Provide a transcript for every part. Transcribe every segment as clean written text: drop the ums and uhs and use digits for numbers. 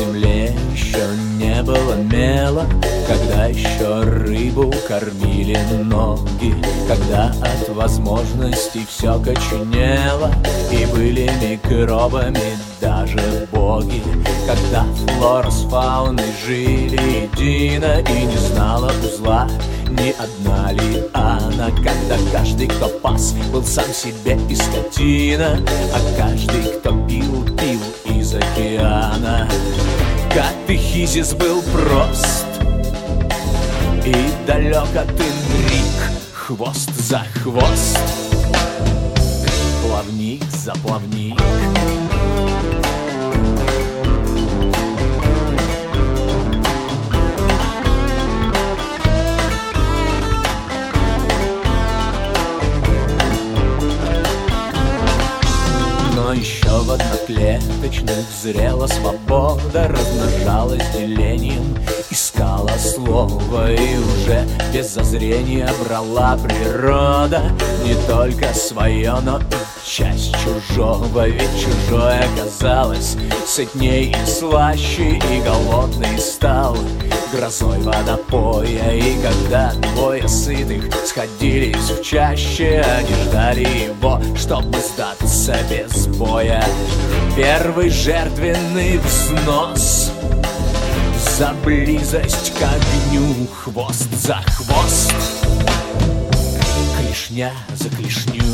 земле еще не было мела, когда еще рыбу кормили ноги, когда от возможностей все коченело, и были микробами даже боги, когда флора с фауной жили едино и не знала узла ни одна лиана, когда каждый, кто пас, был сам себе и скотина, а каждый, кто пил, пил из океана. Катехизис был прост и далек от интриг, хвост за хвост, плавник за плавник. Но еще в одноклеточных зрела свобода, размножалась делением, искала слово, и уже без зазрения брала природа не только свое, но и часть чужого. Ведь чужое оказалось сытней и слаще, и голодный стал грозой водопоя. И когда двое сытых сходились в чаще, они ждали его, чтобы сдаться без боя. Первый жертвенный взнос за близость к огню, хвост за хвост, клешня за клешню.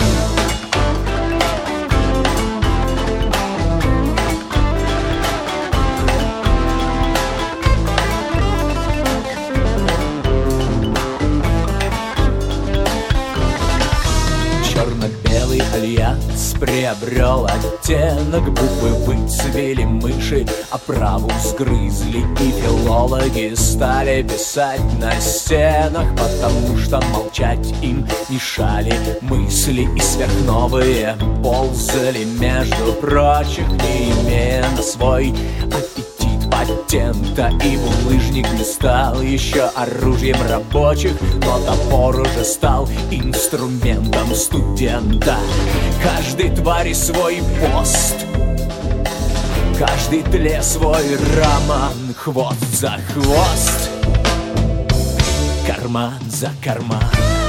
Черно-белый альянс приобрел оттенок, буквы выцвели мыши, оправу сгрызли, и филологи стали писать на стенах, потому что молчать им мешали мысли, и сверхновые ползали между прочих, не имея на свой аппетит патента. И булыжник не стал еще оружием рабочих, но топор уже стал инструментом студента. Каждой твари свой пост, каждой тле свой роман, хвост за хвост, карман за карман.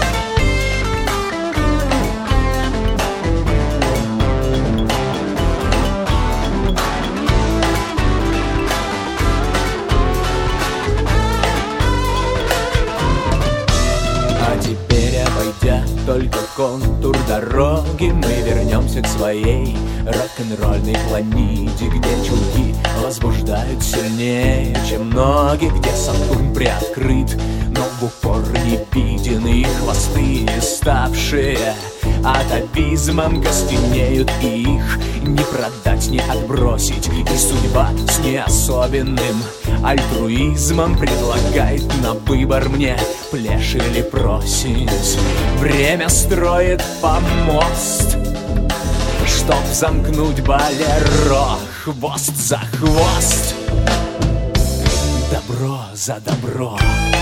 Обойдя только контур дороги, мы вернемся к своей рок-н-ролльной планете, где чулки возбуждают сильнее, чем ноги, где Сатурн приоткрыт, но в упор не виден, и хвосты, ставшие атовизмом, костенеют, и их не продать, не отбросить, и судьба с неособенным альтруизмом предлагает на выбор мне плешь или просить. Время строит помост, чтоб замкнуть болеро, хвост за хвост, добро за добро.